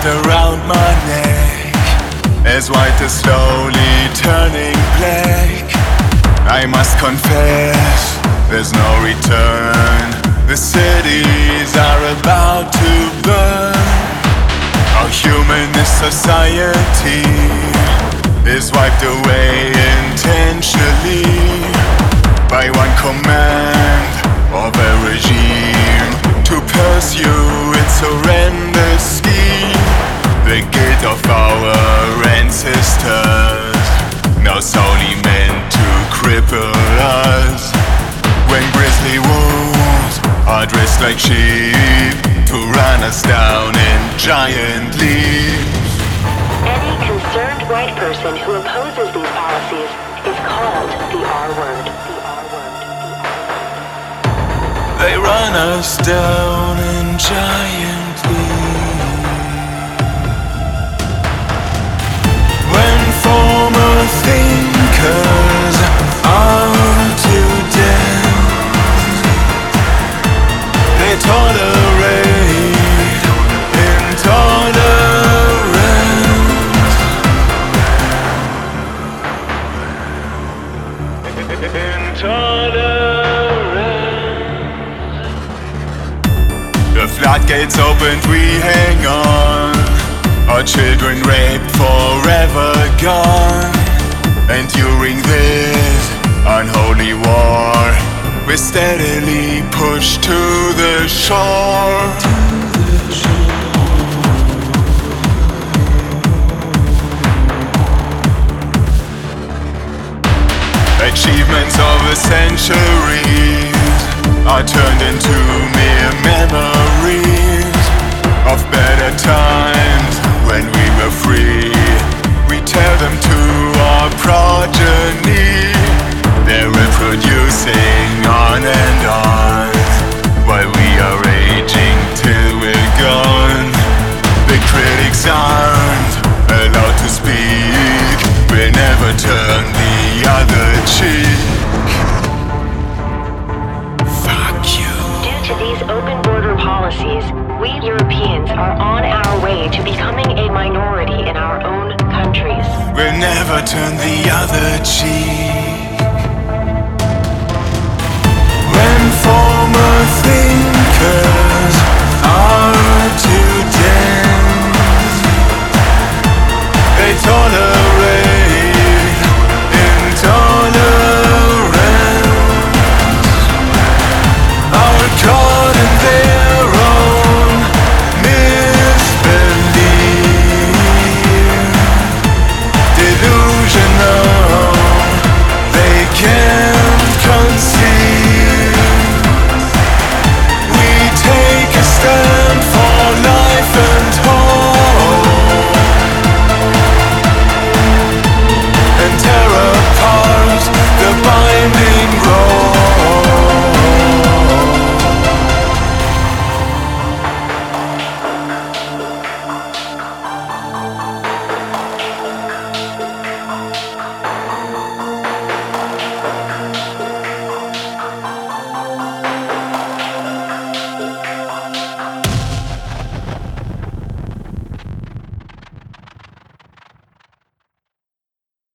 around my neck, as white is slowly turning black. I must confess, there's no return. The cities are about to burn. Our humanist society is wiped away intentionally by one command of a regime to pursue its horrendous scheme. The guilt of our ancestors, now solely meant to cripple us. When grisly wolves are dressed like sheep to run us down in giant leaps. Any concerned white person who opposes these policies is called the R-word. They run us down in giant leaps. When former thinkers are to dance, they tolerate intolerance. The floodgates opened, we hang on. Our children raped, forever gone. And during this unholy war, we're steadily pushed to the shore. Achievements of a century are turned into mere memories of better times when we were free. We tell them to our progeny. They're reproducing on and on, while we are aging till we're gone. The critics aren't allowed to speak. We'll never turn the other cheek. To these open border policies, we Europeans are on our way to becoming a minority in our own countries. We'll never turn the other cheek. When former thinkers are to dance, they tolerate